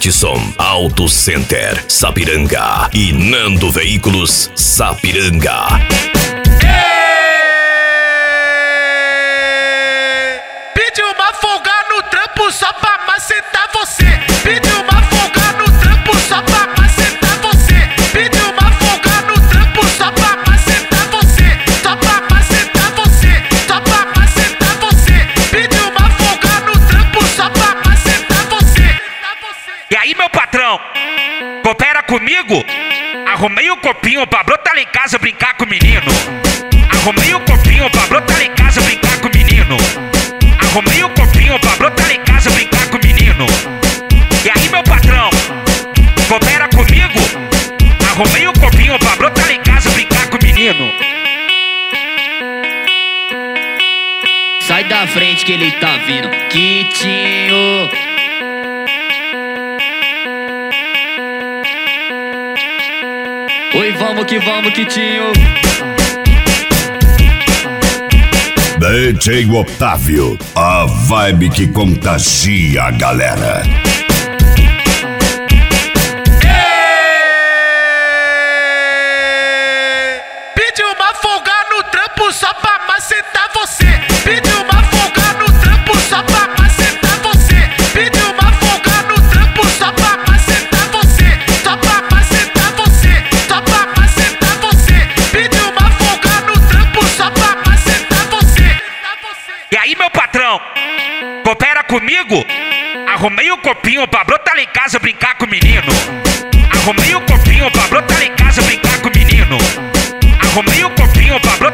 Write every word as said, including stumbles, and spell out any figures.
Edson Auto Center Sapiranga e Nando Veículos Sapiranga. Pediu uma folga no trampo só pra macetar você. Pediu uma folga no trampo só pra macetar você. Pediu uma folga no trampo só pra macetar você. Só pra macetar você. Só pra macetar você. Pediu uma folga no trampo só pra macetar você. E aí, meu patrão, coopera comigo? Arrumei o copinho pra brotar lá em casa brincar com o menino. Arrumei o copinho pra brotar lá em casa brincar com o menino. Arrumei o copinho pra brotar lá em casa brincar com o menino. E aí, meu patrão, coopera comigo? Arrumei o copinho pra brotar lá em casa brincar com o menino. Sai da frente que ele tá vindo, Quitinho. Oi, vamos que vamos, Quitinho. D J Otávio, a vibe que contagia a galera. Pediu uma folga no trampo só pra macetar você. Pediu uma folga no trampo só pra macetar você. Pediu uma folga no trampo só pra macetar você. Só pra macetar você. Só pra macetar você. Pediu uma folga no trampo só pra macetar você. E aí, meu patrão, coopera comigo? Arrumei o copinho pra brotar lá em casa brincar com o menino. Arrumei o copinho pra brotar lá em casa brincar com o menino. Arrumei o copinho pra brotar